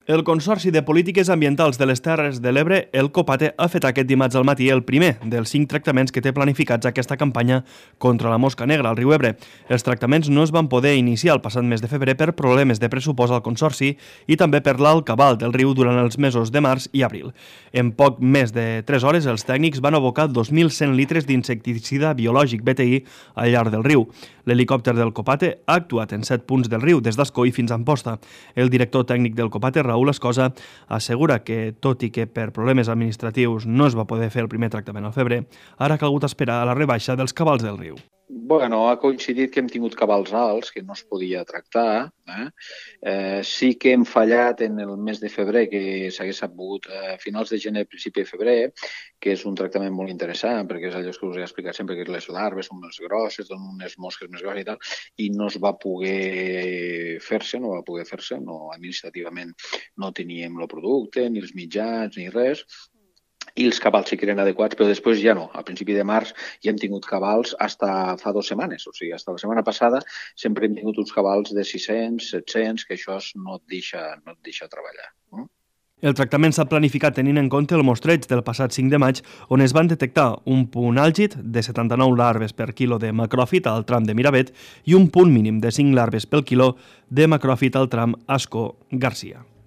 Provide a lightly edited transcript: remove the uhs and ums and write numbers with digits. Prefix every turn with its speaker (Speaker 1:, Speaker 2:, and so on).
Speaker 1: El Consorci de Polítiques Ambientals de les Terres de l'Ebre, el COPATE, ha fet aquest dimarts al matí el primer dels 5 tractaments que té planificats aquesta campanya contra la mosca negra al riu Ebre. Els tractaments no es van poder iniciar el passat mes de febrer per problemes de pressupost al Consorci i també per l'alt cabal del riu durant els mesos de març i abril. En poc més de 3 hores, els tècnics van abocar 2.100 litres d'insecticida biològic BTI al llarg del riu. L'helicòpter del COPATE ha actuat en 7 punts del riu, des d'Ascó i fins a Amposta. El director tècnic del COPATE, Raúl Escosa, assegura que, tot i que per problemes administratius no es va poder fer el primer tractament al febrer, ara ha calgut esperar a la rebaixa dels cabals del riu.
Speaker 2: Bueno, ha coincidit que hem tingut cabals alts, que no es podia tractar. Sí que hem fallat en el mes de febrer, que s'hagués pogut a finals de gener, principi de febrer, que és un tractament molt interessant, perquè és allò que us he explicat sempre, que les larves són més grosses, donen unes mosques més grosses i tal, i no es va poder fer-se, administrativament no teníem el producte, ni els mitjans, ni res, i els cabals sí que eren adequats, però després ja no. A principi de març ja hem tingut cabals fins fa 2 setmanes, o sigui, fins la setmana passada sempre hem tingut uns cabals de 600, 700, que això no et deixa treballar.
Speaker 1: El tractament s'ha planificat tenint en compte el mostreig del passat 5 de maig, on es van detectar un punt àlgid de 79 larves per quilo de macròfit al tram de Miravet i un punt mínim de 5 larves pel quilo de macròfit al tram Ascó-Garcia.